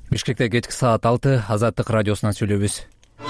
Бишкекте кечки саат 6 Азаттык радиосунан сүйлөйбүз.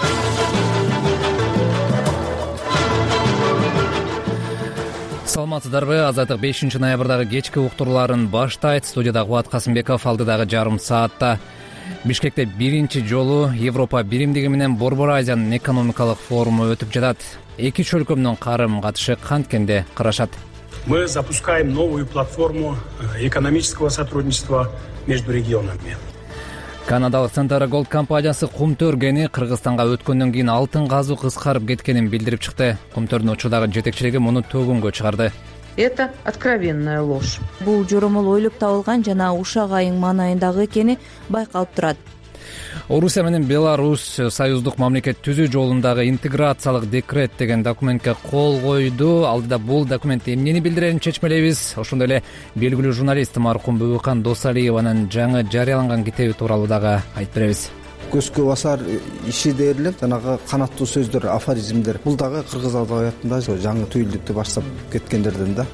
Саламатсыздарбы? Азаттык 5 ноябрдагы кечки уктурларын баштайт. Студияда Кубат Касымбеков, алдыдагы жарым саатта Бишкекте биринчи жолу Европа биримдиги менен Борбор Азиянын экономикалык форуму өтүп жатат. Эки чөлкөмдүн карым-катышы канткенде кырашат. Мы запускаем новую платформу экономического сотрудничества между регионами. Канадалык Centara Gold компаниясы Кумтөр кени Кыргызстанга өткөндөн кийин алтын казуу кыскарып кеткенин билдирип чыкты. Кумтөрдүн учурдагы жетекчилиги муну төгүнгө чыгарды. Это откровенная ложь. Бул жоромол ойлоп табылган жана Ушак айын маанайындагы экени байкалып турат. Орусия менен Беларусь союздук мамлекет түзүү жолундагы интеграциялык декрет деген документке кол койду. Алдыда бул документ эмнени билдирерин чечмелейбиз. Ошондой эле белгилүү журналист маркум Бөбөкан Досалиеванын жаңы жарыяланган китеби тууралуу дагы айтып беребиз. Көзгө басар иши дээрлеп, жанагы канаттуу сөздөр, афоризмдер. Бул дагы кыргыз адабиятында жаңы түйүлдүктү баштап кеткендерден да.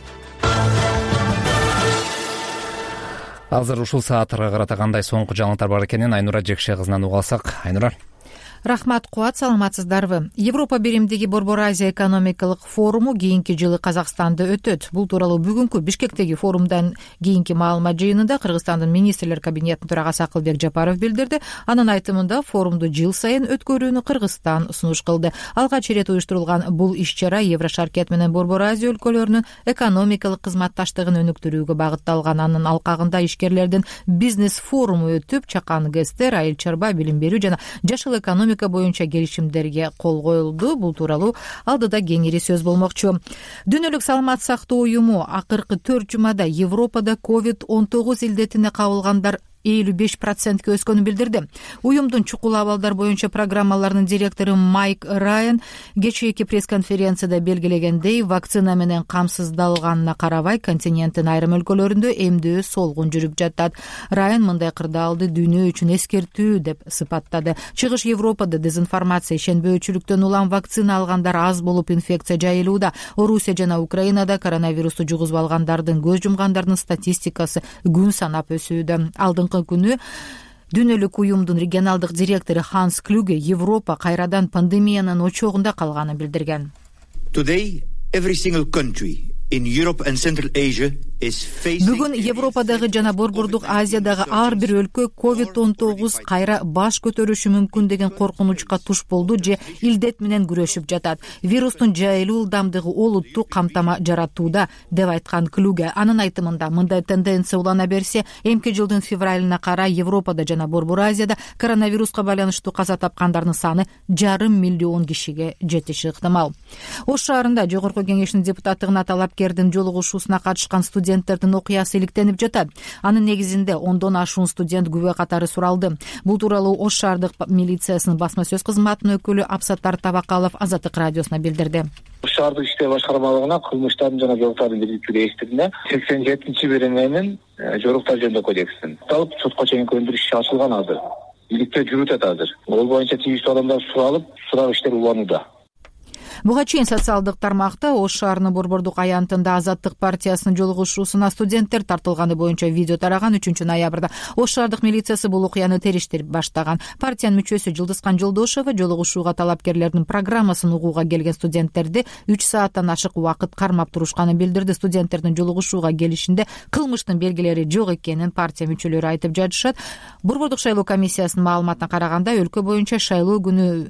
Азыр ушул сааттарга карата кандай соңку жаңылыктар бар экенин Айнура Жекше кызынан уга алсак. Айнура. Рахмат, Кубат, саламатсыздарбы? Европа биримдиги Борбор Азия экономикалык форуму кийинки жылы Казакстанда өтөт. Бул тууралуу бүгүнкү Бишкектеги форумдан кийинки маалымат жыйынында Кыргызстандын министрлер кабинетинин төрагасы Акылбек Жапаров билдирди. Анын айтымында форумду жыл сайын өткөрүүнү Кыргызстан сунуш кылды. Алгач ирет уюштурулган бул иш-чара Еврошаркет менен Борбор Азия өлкөлөрүнүн экономикалык кызматташтыгын өнүктүрүүгө багытталган. Анын алкагында ишкерлердин бизнес форуму өтүп, чакан ГСТ, айыл чарба, билим берүү жана жашыл экономика боюнча келишимдерге кол коюлду. Бул тууралуу алдыда кеңири сөз болмокчу. Дүйнөлүк саламат сактоо уюму акыркы 4 жумада Европада COVID-19 илдетине кабылгандар 55%ке өскөнүн билдирди. Уюмдун чукул абалдар боюнча программаларынын директору Майк Райан кечээки пресс-конференцияда белгилегендей, вакцина менен камсыздалганына карабай континенттин айрым өлкөлөрүндө эмдөө солгун жүрүп жатат. Райан мындай кырдаалды дүйнө үчүн эскертүү деп сыпаттады. Чыгыш Европада дезинформация, ишенбөөчүлүктөн улам вакцина алгандар аз болуп инфекция жайылууда. Орусия жана Украинада коронавирусту жугузуп алгандардын, көз жумгандардын статистикасы күн санап өсүүдө. Алдыңкы күнү дүйнөлүк уюмдун регионалдык директору Ханс Клюге Европа кайрадан пандемиянын очогунда калганын билдирген. Today, every single country in Europe and Central Asia Бүгүн Европадагы жана Борбордук Азиядагы ар бир өлкө COVID-19 кайра баш көтөрүшү мүмкүн деген коркунучка туш болду же илдет менен күрөшүп жатат. Вирустун жайылуу ылдамдыгы олуттуу камтама жаратууда деп айткан Клюге. Анын айтымында мындай тенденция улана берсе, эмки жылдын февралына карай Европада жана Борбор Азияда коронавируска байланыштуу каза тапкандардын саны 500 миллион кишиге жетиши ыктымал. Ош шаарында Жогорку Кеңештин депутаттыгына талапкердин жолугушуусуна катышкан студенттердин окуясы иликтенип жатат. Анын негизинде 10дон ашуун студент күбө катары суралды. Бул тууралуу Ош шаардык милициясынын басма сөз кызматынын өкүлү Абсаттар Табакалов Азаттык радиосуна билдирди. Ош шаардык иштер башкармалыгына кылмыштардын жана жоруктардын бирдиктүү реестрине 87-берененин жоруктар жөнүндө кодексин алып сотко чейинки өндүрүш иши ачылган азыр. Иликтөө жүрүп жатат азыр. Ол боюнча тийиштүү адамдар суралып, сурак иштер уланууда. Буга чейин социалдык тармакта Ош шаарынын Борбордук аянтында Азаттык партиясынын жолугушуусуна студенттер тартылганы боюнча видео тараган. 3-ноябрда Ош шаардык милициясы бул окуяны териштирип баштаган. Партиянын мүчөсү Жылдызкан Жолдошова жолугушууга талапкерлердин программасын угууга келген студенттерди 3 сааттан ашык убакыт кармап турушканын билдирди. Студенттердин жолугушууга келишинде кылмыштын белгилери жок экенин партия мүчөлөрү айтып жатышат. Борбордук шайлоо комиссиясынын маалыматына караганда өлкө боюнча шайлоо күнү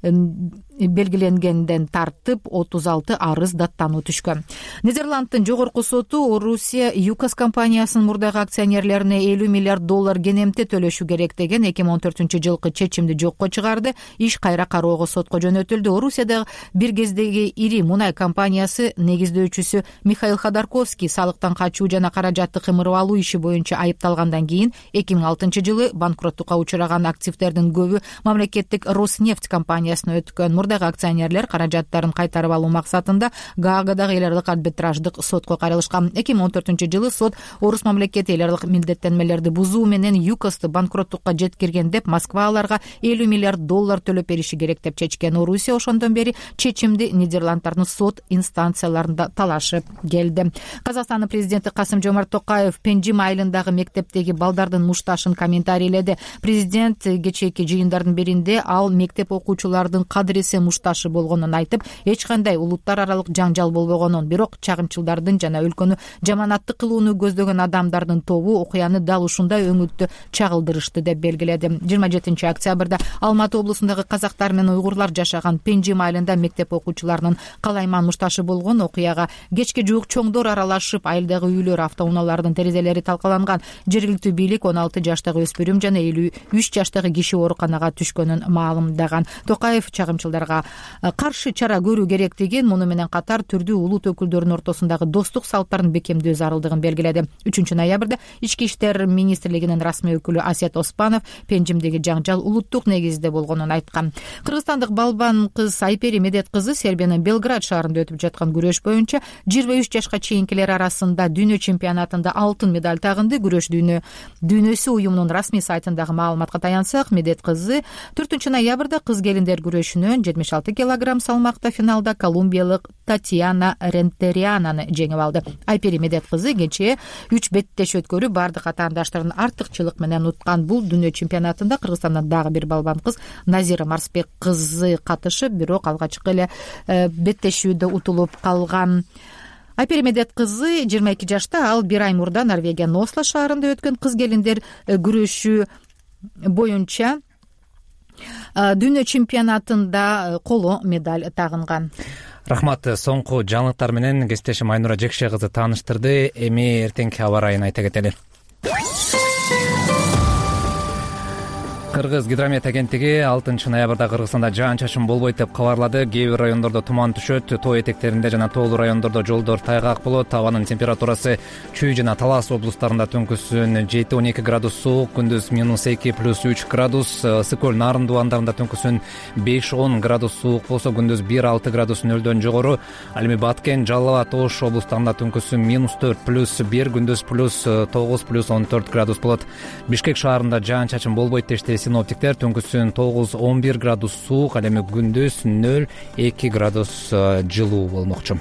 белгиленгенден тартып 36 арыз даттануу түшкөн. Нидерландтын жогорку соту Орусия ЮКОС компаниясынын мурдагы акционерлерине $50 миллиард кенемте төлөшү керек деген 2014-жылкы чечимди жокко чыгарды. Иш кайра кароого сотко жөнөтүлдү. Орусияда бир кездеги ири мунай компаниясы негиздөөчүсү Михаил Ходорковский салыктан качуу жана каражатты кымырып алуу иши боюнча айыпталгандан кийин 2006-жылы банкроттукка учураган активдердин көбү мамлекеттик Роснефть компаниясына өткөн. Мурдагы акционерлер каражат каражаттарын кайтарып алуу максатында Гаагадагы эл аралык арбитраждык сотко кайрылышкан. 2014-жылы сот орус мамлекети эл аралык милдеттенмелерди бузуу менен ЮКОСту банкроттукка жеткирген деп Москва аларга $50 миллиард төлөп бериши керек деп чечкен. Орусия ошондон бери чечимди Нидерланддардын сот инстанцияларында талашып келди. Казакстандын президенти Касым-Жомарт Токаев Пенжим айылындагы мектептеги балдардын мушташын комментарийледи. Президент кечээки жыйындардын биринде ал мектеп окуучулардын кадырисе мушташы болгонун айтып, эч кандай улуттар аралык жаңжал болбогонун, бирок чагымчылдардын жана өлкөнү жаманаттык кылууну көздөгөн адамдардын тобу окуяны дал ушундай өңүттө чагылдырышты деп белгиледи. 27 октябрда Алматы облусундагы казактар менен уйгурлар жашаган Пенжим айылында мектеп окуучуларынын калайман мушташы болгон. Окуяга кечке жуук чоңдор аралашып, айылдагы үйлөр, автоунаалардын терезелери талкаланган. Жергиликтүү бийлик 16 жаштагы өспүрүм жана 53 жаштагы киши ооруканага түшкөнүн маалымдаган. Токаев чагымчылдарга каршы чара көрүү керектигин, муну менен катар түрдүү улут өкүлдөрүнүн ортосундагы достук салттарын бекемдөө зарылдыгын белгиледи. 3 ноябрда Ички иштер министрлигинин расмий өкүлү Асет Оспанов Пенжимдеги жаңжал улуттук негизде болгонун айткан. Кыргызстандык балбан кыз Айпери Медет кызы Сербиянын Белград шаарында өтүп жаткан күрөш боюнча 23 жашка чейинкилер арасында дүйнө чемпионатында алтын медаль тагынды. Күрөш дүйнөсү уюмунун расмий сайтындагы маалыматка таянсак, Медет кызы 4 ноябрда кыз келиндер күрөшүнөн 76 килограмм салмакта финалда колумбиялык Татьяна Рентериананы жеңип алды. Айпери Медет кызы кечээ 3 беттеш өткөрүп бардык атаандаштарын артыкчылык менен уткан. Бул дүйнө чемпионатында Кыргызстандан дагы бир балбан кыз Назира Марсбек кызы катышып, бирок алгачкы эле беттешүүдө утулуп калган. Айпери Медет кызы 22 жашта, ал 1 ай мурда Норвегиянын Осло шаарында өткөн кыз келиндер күрөшү боюнча дүйнө чемпионатында коло медаль тагынган. Рахмат. Соңку жаңылыктар менен кесиптешим Айнура Жекше кызы тааныштырды. Эми эртеңки аба ырайын айта кетели. Кыргыз гидромет агенттиги 6 ноябрда Кыргызстанда жаан-чачын болбойт деп кабарлады. Кээ бир райондордо туман түшөт, тоо этектеринде жана тоолуу райондордо жолдор тайгак болот. Абанын температурасы Чүй жана Талас облустарында түнкүсүн 7-12 градус суук, күндүз -2 + 3 градус, Ысык-Көл, Нарын дубандарында түнкүсүн 5-10 градус суук болсо, күндүз 1-6 градус нөлдөн жогору. Ал эми Баткен, Жалал абад, Ош облустарында түнкүсүн -4 + 1, күндүз +9 + 14 градус болот. Бишкек шаарында жаан-чачын болбойт дешти синоптиктер. Түнкүсүн 9-11 градус суук, ал эми күндүз 0-2 градус жылуу болмокчу.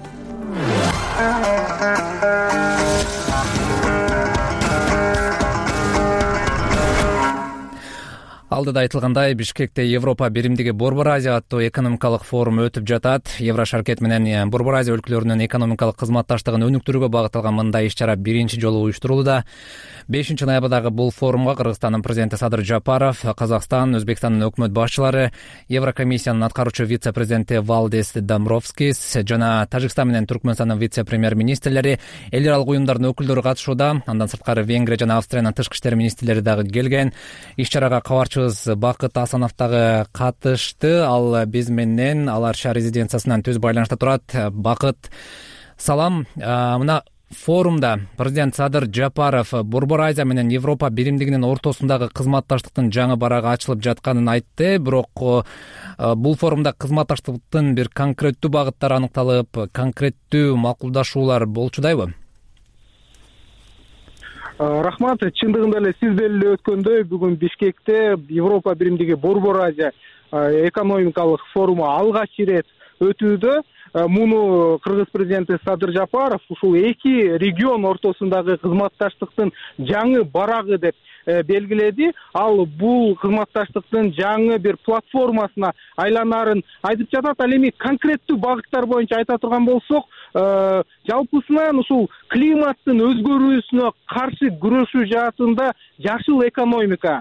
Алдыда айтылгандай, Бишкекте Европа биримдиги Борбор Азия аттуу экономикалык форум өтүп жатат. Еврошаркет менен Борбор Азия өлкөлөрүнүн экономикалык кызматташтыгын өнүктүрүүгө багытталган мындай иш-чара биринчи жолу уюштурулууда. 5 ноябрдагы бул форумга Кыргызстандын президенти Садыр Жапаров, Казакстан, Өзбекстандын өкмөт башчылары, Еврокомиссиянын аткаруучу вице-президенти Валдис Домбровскис жана Тажикстан менен Түркмөнстандын вице-премьер-министрлери, эл аралык уюмдардын өкүлдөрү катышууда. Андан сырткары Венгрия жана Австриянын тышкы иштер министрлери дагы келген. Иш-чарага кабарчыбыз Бакыт Асанов дагы катышты. Ал биз менен Ал Арша резиденциясынан түз байланышта турат. Бакыт, салам. Мына форумда президент Садыр Жапаров Борбор Азия менен Европа биримдигинин ортосундагы кызматташтыктын жаңы барагы ачылып жатканын айтты. Бирок бул форумда кызматташтыктын бир конкреттүү багыттары аныкталып, конкреттүү макулдашуулар болчудайбы? Рахмат, чындыгында эле сиз белгилеп өткөндөй, бүгүн Бишкекте Европа биримдиги Борбор Азия экономикалык форуму алгач ирет өтүүдө. Муну Кыргыз президенти Садыр Жапаров ушул эки регион ортосундагы кызматташтыктын жаңы барагы деп белгиледи. Ал бул кызматташтыктын жаңы бир платформасына айланарын айтып жатат. Ал эми конкреттүү багыттар боюнча айта турган болсок, жалпысынан ушул климаттын өзгөрүүсүнө каршы күрөшүү жаатында жашыл экономика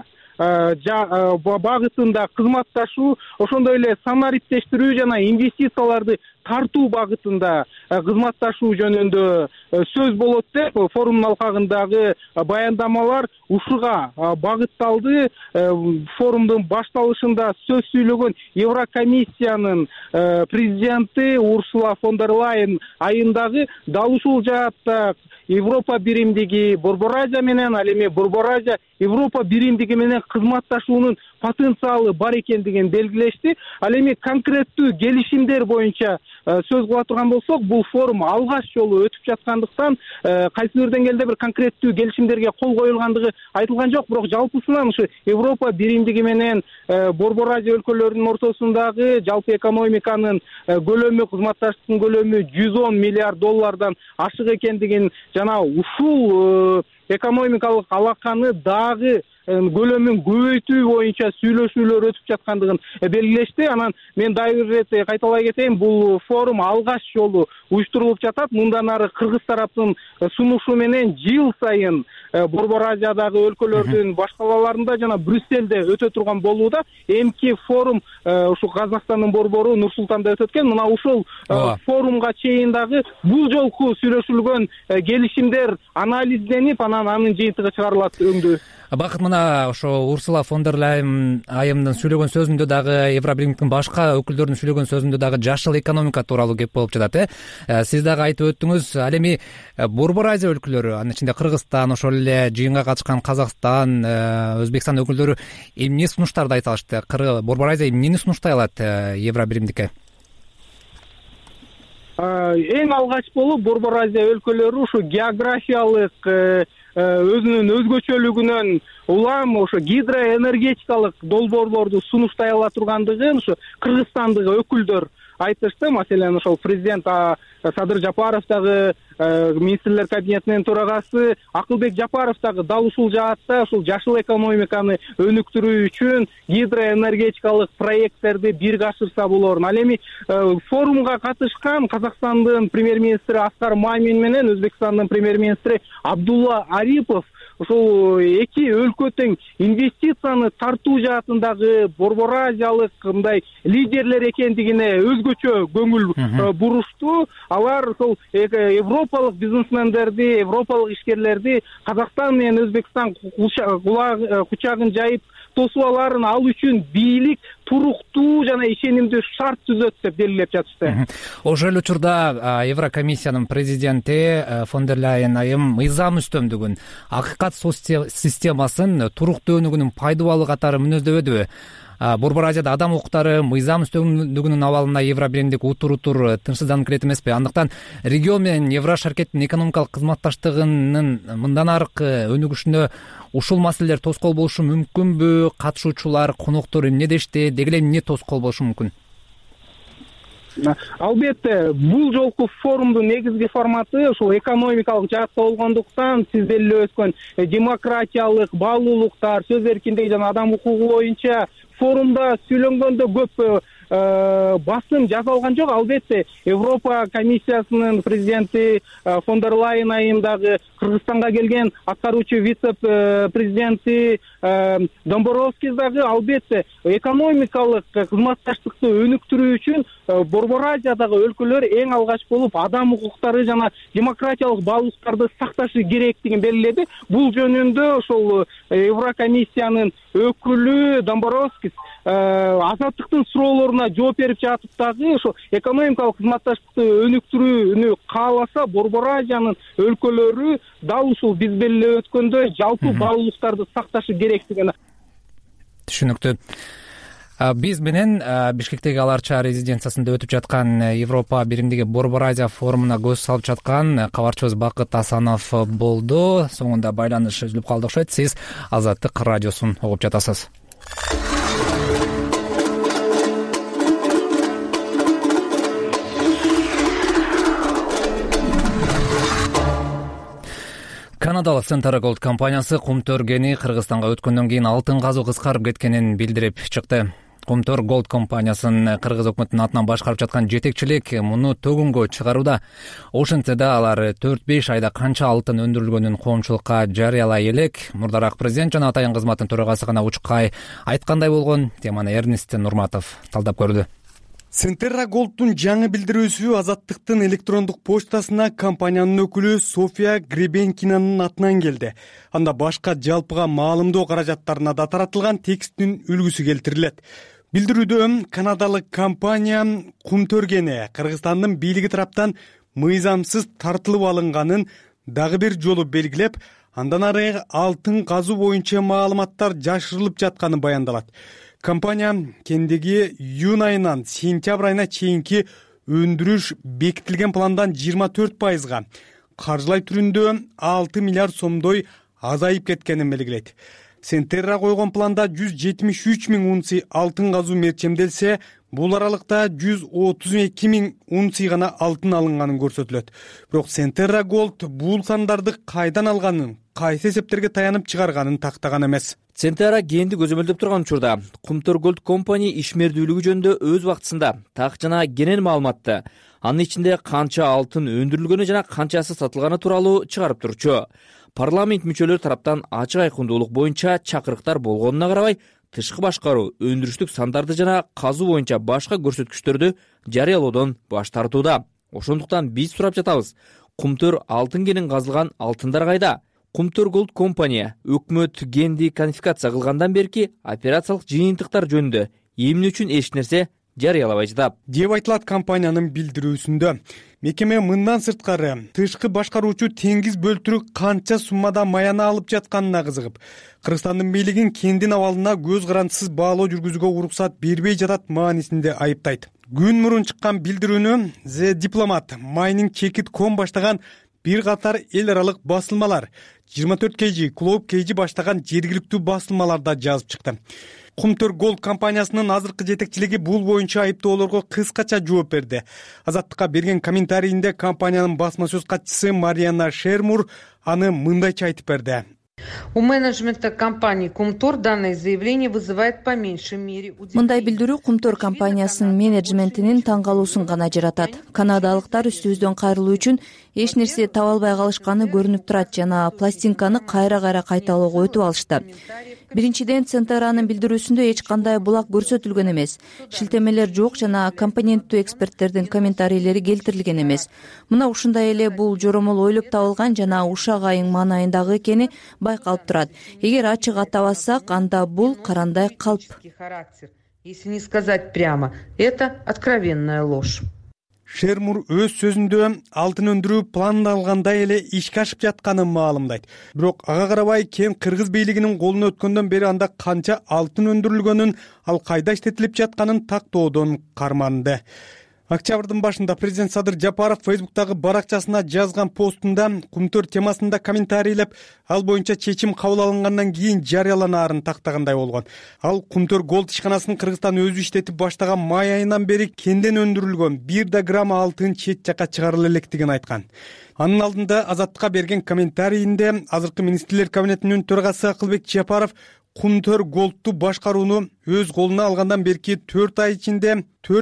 багытында кызматташуу, ошондой эле санариптештирүү жана инвестицияларды тартуу багытында кызматташуу жөнүндө сөз болот деп форумдун алкагындагы баяндамалар ушуга багытталды. Форумдун башталышында сөз сүйлөгөн Еврокомиссиянын президенти Урсула фон дер Лайен айындагы дал ушул жаатта Европа биримдиги Борбор Азия менен, ал эми Борбор Азия Европа биримдиги менен кызматташуунун потенциалы бар экендигин белгилешти. Ал эми конкреттүү келишимдер боюнча сөз кыла турган болсок, бул форум алгач жолу өтүп жаткандыктан кайсы бир деңгээлде бир конкреттүү келишимдерге кол коюлгандыгы айтылган жок. Бирок жалпысынан ушу Европа биримдиги менен Борбор Азия өлкөлөрүнүн ортосундагы жалпы экономиканын көлөмү, кызматташтыктын көлөмү $110 миллиард ашык экендигин жана ушул экономикалык алаканы дагы көлөмүн көбөйтүү боюнча сүйлөшүүлөр өтүп жаткандыгын белгилешти. Анан мен дагы бир ирет кайталай кетейин, бул форум алгач жолу уюштурулуп жатат. Мындан ары кыргыз тараптын сунушу менен жыл сайын Борбор Азиядагы өлкөлөрдүн баш калаларында жана Брюссельде өтө турган болууда. Эмки форум ушу Казакстандын борбору Нур-Султанда өтөт экен. Мына ушул форумга чейин дагы бул жолку сүйлөшүлгөн келишимдер анализденип, анан анын жыйынтыгы чыгарылат өңдүү. Бакыт, мына ошо Урсула фон дер Лайен айымдын сүйлөгөн сөзүндө дагы, Евробиримдиктин башка өкүлдөрүнүн сүйлөгөн сөзүндө дагы жашыл экономика тууралуу кеп болуп жатат. Сиз дагы айтып өттүңүз. Ал эми Борбор Азия өлкөлөрү, анын ичинде Кыргызстан, ошол эле жыйынга катышкан Казакстан, Өзбекстан өкүлдөрү эмне сунуштарды айта алышты? Борбор Азия эмнени сунуштай алат Евробиримдикке? Эң алгач болуп Борбор Азия өлкөлөрү ушу географиялык өзүнүн өзгөчөлүгүнөн улам ошо гидроэнергетикалык долбоорлорду сунуштай ала тургандыгын ушу Кыргызстандагы өкүлдөр айтышты. Маселен, ошол президент Садыр Жапаров дагы, министрлер кабинетинин төрагасы Акылбек Жапаров дагы дал ушул жаатта ушул жашыл экономиканы өнүктүрүү үчүн гидроэнергетикалык проекттерди бирге ашырса болорун. Ал эми форумга катышкан Казакстандын премьер-министри Аскар Мамин менен Өзбекстандын премьер-министри Абдулла Арипов ушул эки өлкө тең инвестицияны тартуу жаатындагы Борбор Азиялык мындай лидерлер экендигине өзгөчө көңүл бурушту. Алар ошол европалык бизнесмендерди, европалык ишкерлерди Казакстан менен Өзбекстан кучагын жайып тосуп аларын ал үчүн бийлик туруктуу жана ишенимдүү шарт түзөт деп белгилеп жатышты. Ошол эле учурда Еврокомиссиянын президенти фон дер Лайен айым мыйзам үстөмдүгүн, акыйкат системасын туруктуу өнүгүүнүн пайдубалы катары мүнөздөбөдүбү? Борбор Азияда адам укуктары мыйзам үстөмдүгүнүн абалына Евробиримдик утур тынчсызданып келет эмеспи? Андыктан регион менен Евро шаркеттин экономикалык кызматташтыгынын мындан аркы өнүгүшүнө ушул маселелер тоскоол болушу мүмкүнбү? Катышуучулар, коноктор эмне дешти? Деги эле эмне тоскоол болушу мүмкүн? Албетте, бул жолку форумдун негизги форматы ушул экономикалык жаатта болгондуктан сиз белгилеп өткөн демократиялык, баалуулуктар, сөз эркиндиги жана адам укугу боюнча форумда сүйлөнгөндө көп басым жасалган жок. Албетте, Европа комиссиясынын президенти фон дер Лайен айым дагы Кыргызстанга келген аткаруучу вице-президенти Домбровский дагы албетте экономикалык кызматташтыкты өнүктүрүү үчүн Борбор Азиядагы өлкөлөр эң алгач болуп адам укуктары жана демократиялык баалуулуктарды сакташы керектигин белгиледи. Бул жөнүндө ошол Еврокомиссиянын өкүлү Домбровский азаттыктын суроолоруна жооп берип жатып дагы ошо экономикалык кызматташтыкты өнүктүрүүнү кааласа Борбор Азиянын өлкөлөрү дал ушул биз белгилеп өткөндөй жалпы баалуулуктарды сакташы керектигин. Түшүнүктүү. Биз менен Бишкектеги Аларча резиденциясында өтүп жаткан Европа биримдиги Борбор Азия форумуна көз салып жаткан кабарчыбыз Бакыт Асанов болду. Соңунда байланыш үзүлүп калды окшойт. Сиз Азаттык радиосун угуп жатасыз. Канадалык Central Gold компаниясы Кумтөр-кени Кыргызстанга өткөндөн кийин алтын казуу кыскарып кеткенин билдирип чыкты. Кумтөр Gold компаниясын Кыргыз өкмөтүнүн атынан башкарып жаткан жетекчилик муну төгүнгө чыгарууда. Ошентсе да алар 4-5 айда канча алтын өндүрүлгөнүн коомчулукка жарыялай элек. Мурдараак президент жана атайын кызматтын төрагасы гана Учкай айткандай болгон. Теманы Эрнест Нурматов талдап көрдү. Centerra Gold'ун жаңы билдирүүсү Азаттыктын электрондук почтасына компаниянын өкүлү София Гребенкинанын атынан келди. Анда башка жалпыга маалымдоо каражаттарына да таратылган тексттин үлгүсү келтирилет. Билдирүүдө канадалык компания кумтөргени Кыргызстандын бийлиги тараптан мыйзамсыз тартылып алынганын дагы бир жолу белгилеп, андан ары алтын казуу боюнча маалыматтар жашырылып жатканы баяндалат. Компания кендеги июнь айынан сентябрь айына чейинки өндүрүш бекитилген пландан 24%, каржылай түрүндө 6 миллиард сомдой азайып кеткенин белгилейт. Centerra койгон планда 173 миң унция алтын казуу мерчемделсе, бул аралыкта 132 миң унция гана алтын алынганын көрсөтүлөт. Бирок Centerra Gold бул сандарды кайдан алганын, кайсы эсептерге таянып чыгарганын тактаган эмес. Centerra кенди көзөмөлдөп турган учурда Кумтөр Gold компания ишмердүүлүгү жөнүндө өз убактысында так жана кенен маалыматты, анын ичинде канча алтын өндүрүлгөнү жана канчасы сатылганы тууралуу чыгарып турчу. Парламент мүчөлөрү тараптан ачык айкындуулук боюнча чакырыктар болгонуна карабай, тышкы башкаруу өндүрүштүк сандарды жана казуу боюнча башка көрсөткүчтөрдү жарыялоодон баш тартууда. Ошондуктан биз сурап жатабыз, Кумтөр алтын кенин казылган алтындар кайда? Кумтөр Gold компания өкмөт кенди конфискация кылгандан берки операциялык жыйынтыктар жөнүндө эмне үчүн эч нерсе жарыялабай жатат деп айтылат компаниянын билдирүүсүндө. Мекеме мындан сырткары тышкы башкаруучу теңиз бөлтүрүк канча суммада маяна алып жатканына кызыгып, Кыргызстандын бийлигин кендин абалына көз карандысыз баалоо жүргүзүүгө уруксат бербей жатат маанисинде айыптайт. Күн мурун чыккан билдирүүнү The Diplomat, Mining.com баштаган бир катар эл аралык басылмалар, 24 kg, Globe kg баштаган жергиликтүү басылмаларда жазып чыкты. Кумтөр Gold компаниясынын азыркы жетекчилиги бул боюнча айыптоолорго кыскача жооп берди. Азаттыкка берген комментарийинде компаниянын басма сөз катчысы Марианна Шермур аны мындайча айтып берди. У менеджмента компании Кумтор данное заявление вызывает по меньшей мере удивление. Мындай билдирүү Кумтор компаниясынын менеджментинин таң калуусун гана жаратат. Канадалыктар үстүбүздөн кайрылуу үчүн эч нерсе таба албай калышканы көрүнүп турат жана пластинканы кайра кайталоого өтүп алышты. Биринчиден, Centerra'нын билдирүүсүндө эч кандай булак көрсөтүлгөн эмес, шилтемелер жок жана компоненттүү эксперттердин комментарийлери келтирилген эмес. Мына ушундай эле бул жоромол ойлоп табылган жана Ушак айын маанайындагы экени байкалып турат. Эгер ачык атабасак, анда бул карандай калп. Если не сказать прямо, это откровенная ложь. Шермур өз сөзүндө алтын өндүрүү пландалгандай эле ишке ашып жатканын маалымдайт. Бирок ага карабай кен кыргыз бийлигинин колуна өткөндөн бери анда канча алтын өндүрүлгөнүн, ал кайда иштетилип жатканын тактоодон карманды. Октябрдын башында президент Садыр Жапаров Фейсбуктагы баракчасына жазган постунда Кумтөр темасында комментарийлеп, ал боюнча чечим кабыл алынгандан кийин жарыяланаарын тактагандай болгон. Ал Кумтөр Gold ишканасынын Кыргызстан өзү иштетип баштаган май айынан бери кенден өндүрүлгөн 1 грамм алтын чет жакка чыгарыла электигин айткан. Анын алдында Азаттыкка берген комментарийинде азыркы министрлер кабинетинин төрагасы Акылбек Жапаров Кумтөр Gold'ту башкарууну өз колуна алгандан берки 4 ай ичинде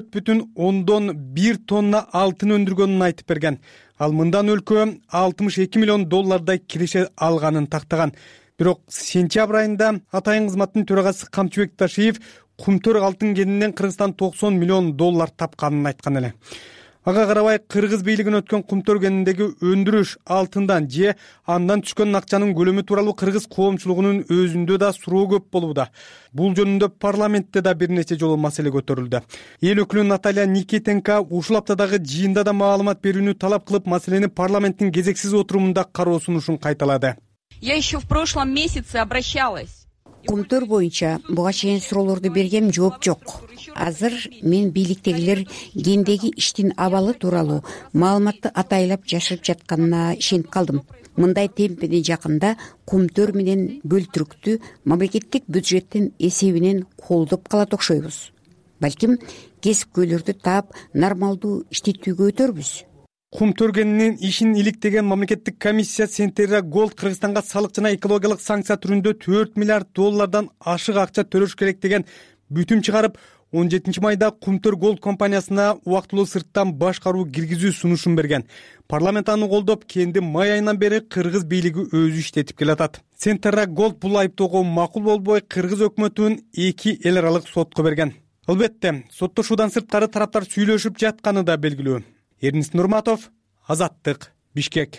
4,1 тонна алтын өндүргөнүн айтып берген. Ал мындан өлкө 62 миллион доллардай киреше алганын тактаган. Бирок сентябрь айында атайын кызматтын төрагасы Камчыбек Ташиев Кумтөр алтын кенинен Кыргызстан 90 миллион доллар тапканын айткан эле. Ага карабай кыргыз бийлигин өткөн Кумтөр кениндеги өндүрүш алтындан же андан түшкөн акчанын көлөмү тууралуу кыргыз коомчулугунун өзүндө да суроо көп болууда. Бул жөнүндө парламентте да бир нече жолу маселе көтөрүлдү. Эл өкүлү Наталья Никитенко ушул аптадагы жыйында да маалымат берүүнү талап кылып, маселени парламенттин кезексиз отурумунда кароо сунушун кайталады. Я еще в прошлом месяце обращалась. Кумтөр боюнча буга чейин суроолорду бергем, жооп жок. Азыр мен бийликтегилер кендеги иштин абалы тууралуу маалыматты атайлап жашырып жатканына ишенип калдым. Мындай темпени жакында Кумтөр менен бөлтүрүктү мамлекеттик бюджеттин эсебинен колдоп калат окшойбуз. Балким кесипкөйлөрдү таап нормалдуу иштетүүгө өтөрбүз. Кумтөр кенинин ишин иликтеген мамлекеттик комиссия Centerra Gold Кыргызстанга салык жана экологиялык санкция түрүндө 4 миллиард доллардан ашык акча төлөш керек деген бүтүм чыгарып, 17 майда Кумтөр Gold компаниясына убактылуу сырттан башкаруу киргизүү сунушун берген. Парламент аны колдоп, кенди май айынан бери кыргыз бийлиги өзү иштетип келатат. Centerra Gold бул айыптоого макул болбой, кыргыз өкмөтүн 2 эл аралык сотко берген. албетте соттошуудан сырткары тараптар сүйлөшүп жатканы да белгилүү. Эрнис Нурматов, Азаттык, Бишкек.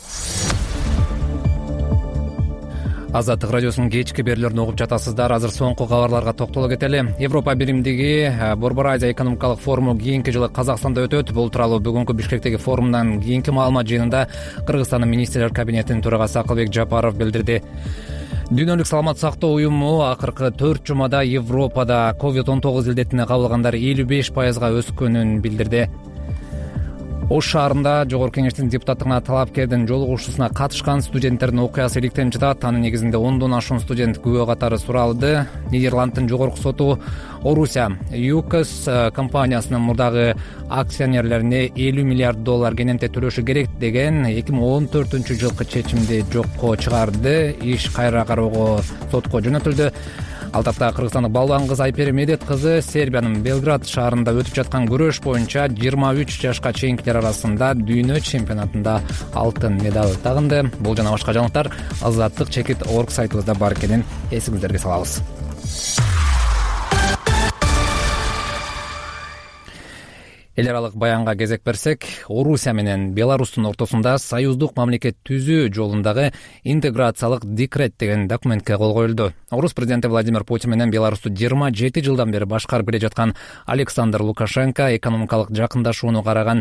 Азаттык радиосунун кечки берүүлөрүн угуп жатасыздар. Азыр соңку кабарларга токтоло кетели. Европа биримдиги Борбор Азия экономикалык форуму кийинки жылы Казакстанда өтөт. Бул тууралуу бүгүнкү Бишкектеги форумдан кийинки маалымат жыйынында Кыргызстандын министрлер кабинетинин төрагасы Акылбек Жапаров билдирди. Дүйнөлүк саламаттык сактоо уюму акыркы 4 жумада Европада COVID-19 илдетине кабылгандар 55%га өскөнүн билдирди. Ош шаарында Жогорку Кеңештин депутаттыгына талапкердин жолугушуусуна катышкан студенттердин окуясы иликтенип жатат. Анын негизинде 10дон ашуун студент күбө катары суралды. Нидерланддын жогорку соту Орусия ЮКОС компаниясынын мурдагы акционерлерине $50 миллиард кененте төлөшү керек деген 2014-жылкы чечимди жокко чыгарды. Иш кайра кароого сотко жөнөтүлдү. Ал тапта кыргызстандык балбан кыз Айпери Медет кызы Сербиянын Белград шаарында өтүп жаткан күрөш боюнча 23 жашка чейинкилер арасында дүйнө чемпионатында алтын медаль тагынды. Бул жана башка жаңылыктар Азаттык.org сайтыбызда бар экенин эсиңиздерге салабыз. Эл аралык баянга кезек берсек, Орусия менен Беларустун ортосунда союздук мамлекет түзүү жолундагы интеграциялык декрет деген документке кол коюлду. Орус президенти Владимир Путин менен Беларусту 27 жылдан бери башкарып келе жаткан Александр Лукашенко экономикалык жакындашууну караган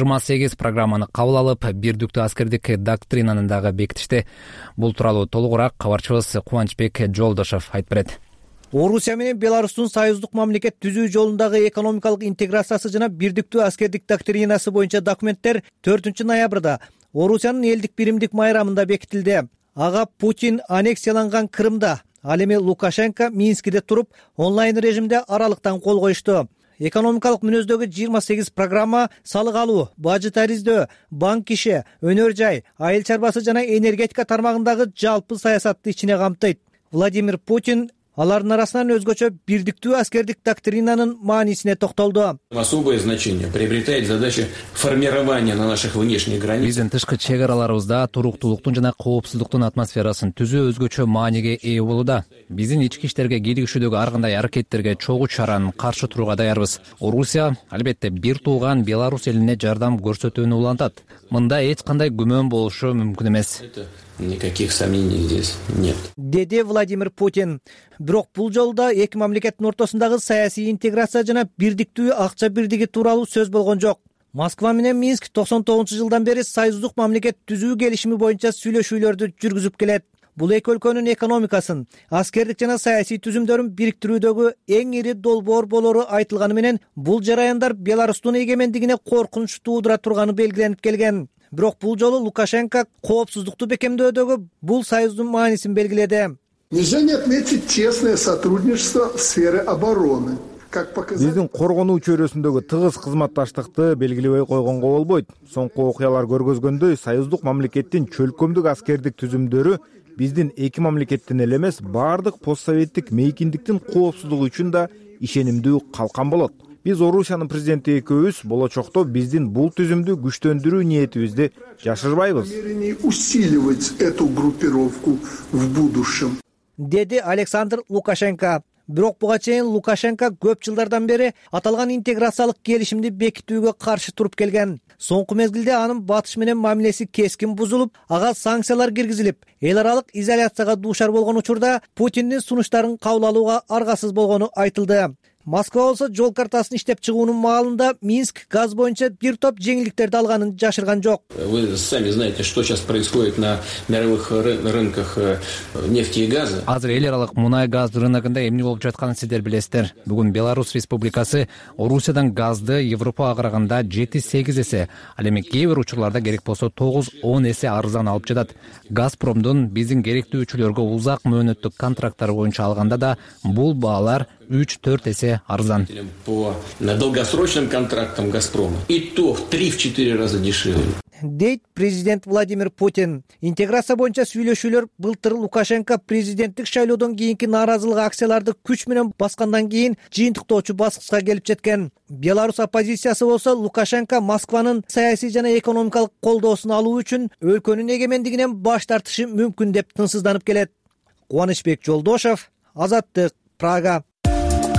28 программаны кабыл алып, бирдиктүү аскердик доктринаны дагы бекитишти. Бул тууралуу толугураак кабарчыбыз Кубанычбек Жолдошов айтып берет. Орусия менен Беларустун союздук мамлекет түзүү жолундагы экономикалык интеграциясы жана бирдиктүү аскердик доктринасы боюнча документтер 4 ноябрда Орусиянын элдик биримдик майрамында бекитилди. Ага Путин аннексияланган Крымда, ал эми Лукашенко Минскиде туруп онлайн режимде аралыктан кол коюшту. Экономикалык мүнөздөгү 28 программа салык алуу, бажы тариздөө, банк иши, өнөр жай, айыл чарбасы жана энергетика тармагындагы жалпы саясатты ичине камтыйт. Владимир Путин алардын арасынан өзгөчө бирдиктүү аскердик доктринанын маанисине токтолду. Особое значение приобретает задача формирования на наших внешних границах. Биздин тышкы чек араларыбызда туруктуулуктун жана коопсуздуктун атмосферасын түзүү өзгөчө мааниге ээ болууда. Биздин ички иштерге киригишүүдөгү ар кандай аракеттерге чогуу чаран каршы турууга даярбыз. Орусия албетте бир тууган Беларусь элине жардам көрсөтүүнү улантат. Мында эч кандай күмөн болушу мүмкүн эмес. Никаких сомнений здесь нет. Деди Владимир Путин. Бирок бул жолда эки мамлекеттин ортосундагы саясий интеграция жана бирдиктүү акча бирдиги тууралуу сөз болгон жок. Москва менен Минск 99-жылдан бери союздук мамлекет түзүү келишими боюнча сүйлөшүүлөрдү жүргүзүп келет. Бул эки өлкөнүн экономикасын, аскердик жана саясий түзүмдөрүн бириктирүүдөгү эң ири долбоор болору айтылганы менен бул жараяндар Беларустун эгемендигине коркунуч туудура турганы белгиленип келген. Бирок бул жолу Лукашенко коопсуздукту бекемдөөдөгү бул союздун маанисин белгиледи. Нельзя не отметить тесное сотрудничество в сфере обороны. Биздин коргонуу чөйрөсүндөгү тыгыз кызматташтыкты белгилебей койгонго болбойт. Соңку окуялар көргөзгөндөй, союздук мамлекеттин чөлкөмдүк аскердик түзүмдөрү биздин эки мамлекеттин эле эмес, баардык постсоветтик мейкиндиктин коопсуздугу үчүн да ишенимдүү калкан болот. Биз Орусиянын президенти экөөбүз болочокто биздин бул түзүмдү күчтөндүрүү ниетибизди жашырбайбыз. Усиливать эту группировку в будущем. Деди Александр Лукашенко. Бирок буга чейин Лукашенко көп жылдардан бери аталган интеграциялык келишимди бекитүүгө каршы туруп келген. Соңку мезгилде анын батыш менен мамилеси кескин бузулуп, ага санкциялар киргизилип, эл аралык изоляцияга дуушар болгон учурда Путиндин сунуштарын кабыл алууга аргасыз болгону айтылды. Москва болсо жол картасын иштеп чыгуунун маалында Минск газ боюнча бир топ жеңилдиктерди алганын жашырган жок. Вы сами знаете, что сейчас происходит на мировых рынках нефти и газа. Азыр эл аралык мунай газ рыногунда эмне болуп жатканын сиздер билесиздер. Бүгүн Беларусь Республикасы Орусиядан газды Европага караганда 7-8 эсе, ал эми кээ бир учурларда керек болсо 9-10 эсе арзан алып жатат. Газпромдун биздин керектүүчүлөргө узак мөөнөттүк контракттар боюнча алганда да бул баалар 3-4 эсе арзан. По долгосрочным контрактам Газпрома и то в 3-4 раза дешевле. Дейт президент Владимир Путин. Интеграция боюнча сүйлөшүүлөр былтыр Лукашенко президенттик шайлоодон кийинки нааразылык акцияларды күч менен баскандан кийин жыйынтыктоочу баскычка келип жеткен. Беларусь оппозициясы болсо Лукашенко Москванын саясий жана экономикалык колдоосун алуу үчүн өлкөнүн эгемендигинен баш тартышы мүмкүн деп тынчсызданып келет. Кубанычбек Жолдошов, Азаттык, Прага.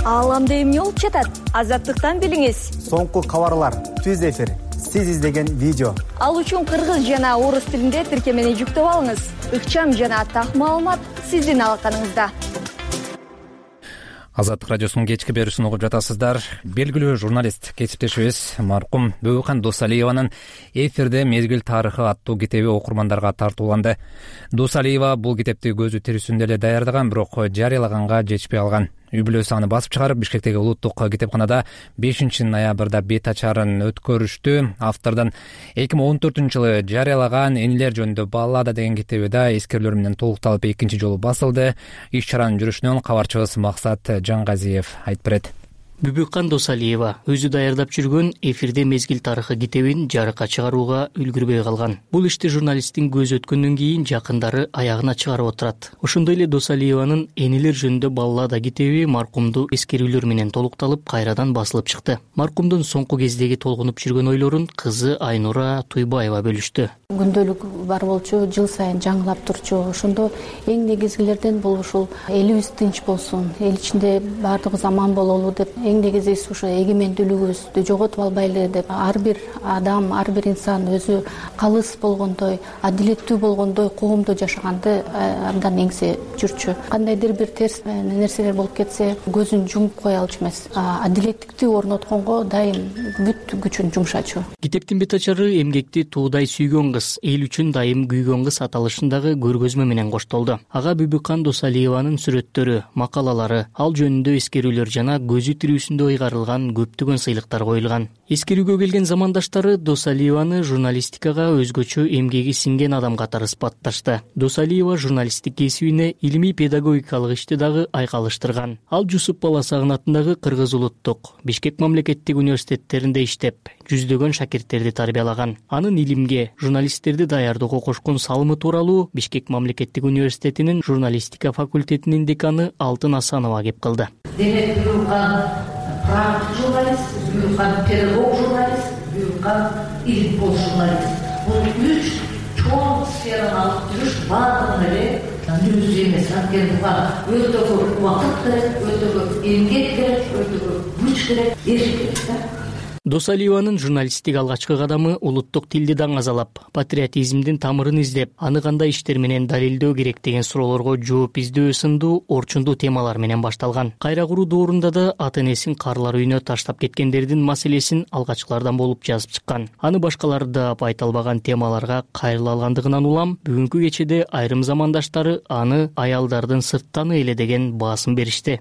Ааламда эмне болуп жатат? Азаттыктан билиңиз. Соңку кабарлар, түз эфир, сиз издеген видео. Ал үчүн кыргыз жана орус тилинде тиркемени жүктөп алыңыз. Ыкчам жана так маалымат сиздин алаканыңызда. Азаттык радиосунун кечки берүүсүн угуп жатасыздар. Белгилүү журналист кесиптешибиз маркум Бөбүкан Досалиеванын эфирде мезгил тарыхы аттуу китеби окурмандарга тартууланды. Досалиева бул китепти көзү тирисинде эле даярдаган, бирок жарыялаганга жетишпей алган. Үй бүлөсү аны басып чыгарып, Бишкектеги улуттук китепканада 5 ноябрда бет ачарын өткөрүштү. Автордун 2014-жылы жарыялаган Энилер жөнүндө баллада деген китеби да эскерүүлөр менен толукталып экинчи жолу басылды. Иш чаранын жүрүшүнөн кабарчыбыз Максат Жаңгазиев айтып берет. Бүбүкан Досалиева өзү даярдап жүргөн эфирде мезгил тарыхы китебин жарыкка чыгарууга үлгүрбөй калган. Бул ишти журналисттин көзү өткөндөн кийин жакындары аягына чыгарып отурат. Ошондой эле Досалиеванын Энилер жөнүндө баллада китеби маркумду эскерүүлөр менен толукталып, кайрадан басылып чыкты. Маркумдун соңку кездеги толгунуп жүргөн ойлорун кызы Айнура Туйбаева бөлүштү. Күндөлүк бар болчу, жыл сайын жаңылап турчу. Ошондо эң негизгилерден бул ушул элибиз тынч болсун, эл ичинде баардыгыбыз аман бололу деп, эң негизгиси ушу эгемендүүлүгүбүздү жоготуп албайлы деп, ар бир адам, ар бир инсан өзү калыс болгондой, адилеттүү болгондой коомдо жашаганды абдан эңсе жүрчү. Кандайдыр бир терс нерселер болуп кетсе, көзүн жумуп кое алчу эмес. Адилеттикти орнотконго дайым бүт күчүн жумшачу. Китептин бет ачары эмгекти туудай сүйгөн кыз, эл үчүн дайым күйгөн кыз аталышындагы көргөзмө менен коштолду. Ага Бүбүкан Досалиеванын сүрөттөрү, макалалары, ал жөнүндө эскерүүлөр жана көзү тирүүсүндө ыйгарылган көптөгөн сыйлыктар коюлган. Эскерүүгө келген замандаштары Досалиеваны журналистикага өзгөчө эмгеги сиңген адам катары сыпатташты. Досалиева журналисттик кесибине илимий педагогикалык ишти дагы айкалыштырган. Ал Жусуп Баласагын атындагы Кыргыз улуттук, Бишкек мамлекеттик университеттеринде иштеп, жүздөгөн шакирттерди тарбиялаган. Анын илимге, журналисттерди даярдоого кошкон салымы тууралуу Бишкек мамлекеттик университетинин журналистика факультетинин деканы Алтын Асанова кеп кылды. Демек, Бүбүкан практик журналист, Бүбүкан педагог журналист, Бүбүкан илимпоз журналист. Бул 3 чоң сфераны алып жүрүш баардыгын эле мүнөзү эмес. Анткени буга өтө көп убакыт керек, өтө көп эмгек керек, өтө көп күч керек, эрк керек. Досалиеванын журналисттик алгачкы кадамы улуттук тилди даңазалап, патриотизмдин тамырын издеп, аны кандай иштер менен далилдөө керек деген суроолорго жооп издөө сындуу орчундуу темалар менен башталган. Кайра куруу доорунда да ата-энесин карлар үйүнө таштап кеткендердин маселесин алгачкылардан болуп жазып чыккан. Аны башкалар да айта албаган темаларга кайрыла алгандыгынан улам, бүгүнкү кечеде айрым замандаштары аны аялдардын сырттаны эле деген баасын беришти.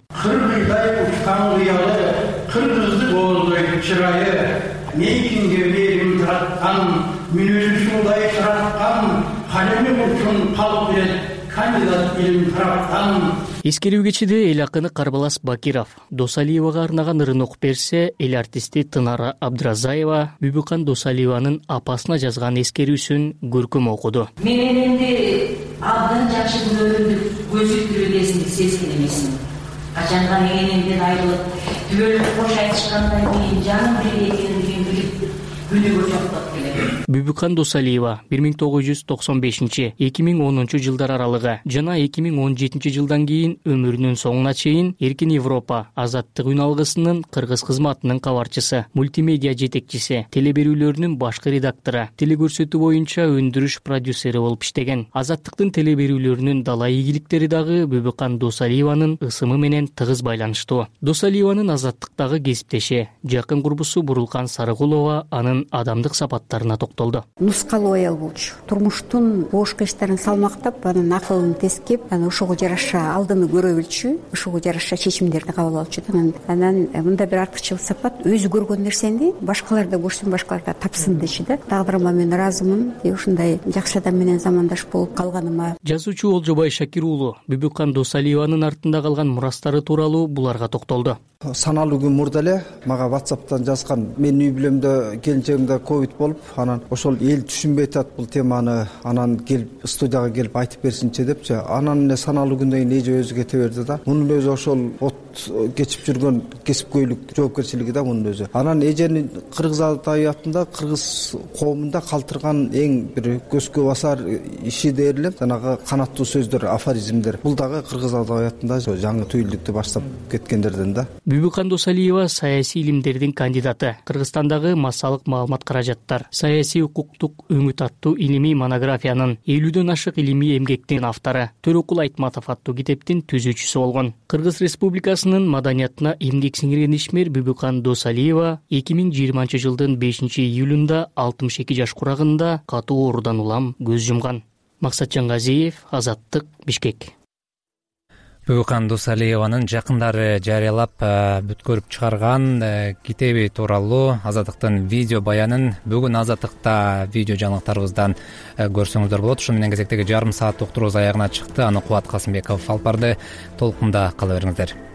Кыргызды болдой чырайы, мейкинге берим тараткан, мүнөзү суудай тараткан, калеми учун калп берет, кандидат илим тараткан. Эскерүү кечиде эл акыны Карбалас Бакиров Досалиевага арнаган ырын окуп берсе, эл артисти Тынара Абдразаева Бүбүкан Досалиеванын апасына жазган эскерүүсүн көркөм окуду. Мен энемди абдан жакшы көрүндү, көзү тирүүдесин сезген эмесмин. Качанга энемден айрылып, түбөлүк кош айтышкандан кийин жаным бир экенин билип, күнүгө жоктоп келем. Бүбүкан Досалиева 1995-2010 жылдар аралыгы жана 2017 жылдан кийин өмүрүнүн соңуна чейин Эркин Европа азаттык үн алгысынын кыргыз кызматынын кабарчысы, мультимедиа жетекчиси, телеберүүлөрүнүн башкы редактору, телекөрсөтүү боюнча өндүрүш продюсери болуп иштеген. Азаттыктын телеберүүлөрүнүн далай ийгиликтери дагы Бүбүкан Досалиеванын ысымы менен тыгыз байланыштуу. Досалиеванын азаттыктагы кесиптеши, жакын курбусу Бурулкан Сарыгулова анын адамдык сапаттарына токтолду. Нускалуу аял болчу. Турмуштун бош кештарын салмактап, анын акылын тескеп, ошого жараша алдыны көрө билчү, ошого жараша чечимдерди кабыл алчу. Анан мында бир артыкчыл сапат, өзү көргөн нерсени башкалар да көрсүн, башкалар да тапсын дечи да. Тагдырыма мен ыраазымын. Ушундай жакшы адам менен замандаш болуп калганыма. Жазуучу Олжобай Шакир уулу Бүбүкан Досалиеванын артында калган мурастары тууралуу буларга токтолду. Саналуу күн мурда эле мага WhatsApp'тан жазган, менин үй бүлөмдө келинчек келечегимде ковид болуп, анан ошол эл түшүнбөй атат бул теманы, анан келип студияга келип айтып берсинчи депчи. Анан эле саналуу күндөн кийин эже өзү кете берди да. Мунун өзү ошол от кечип жүргөн кесипкөйлүк жоопкерчилиги да мунун өзү. Анан эженин кыргыз табиятында, кыргыз коомунда калтырган эң бир көзгө басар иши дээрлик жанагы канаттуу сөздөр, афоризмдер. Бул дагы кыргыз табиятында жаңы түйүлдүктү баштап кеткендерден да. Бүбүкан Досалиева саясий илимдердин кандидаты. Кыргызстандагы массалык маалымат каражаттар, саясий укуктук өңүт аттуу илимий монографиянын 50дөн ашык илимий эмгектин автору, Төрөкул Айтматов аттуу китептин түзүүчүсү болгон. Кыргыз Республикасынын маданиятына эмгек сиңирген ишмер Бүбүкан Досалиева 2020 жылдын 5-июлунда 62 жаш курагында катуу оорудан улам көз жумган. Максатжан Газиев, Азаттык, Бишкек. Бүбүкан Досалиеванын жакындары жарыялап бүткөрүп чыгарган китеби тууралуу Азаттыктын видео баянын бүгүн Азаттыкта видео жаңылыктарыбыздан көрсөңүздөр болот. Ушу менен кезектеги жарым саат уктуруубуз аягына чыкты. Аны Кубат Касымбеков алып барды. Толкунда кала бериңиздер.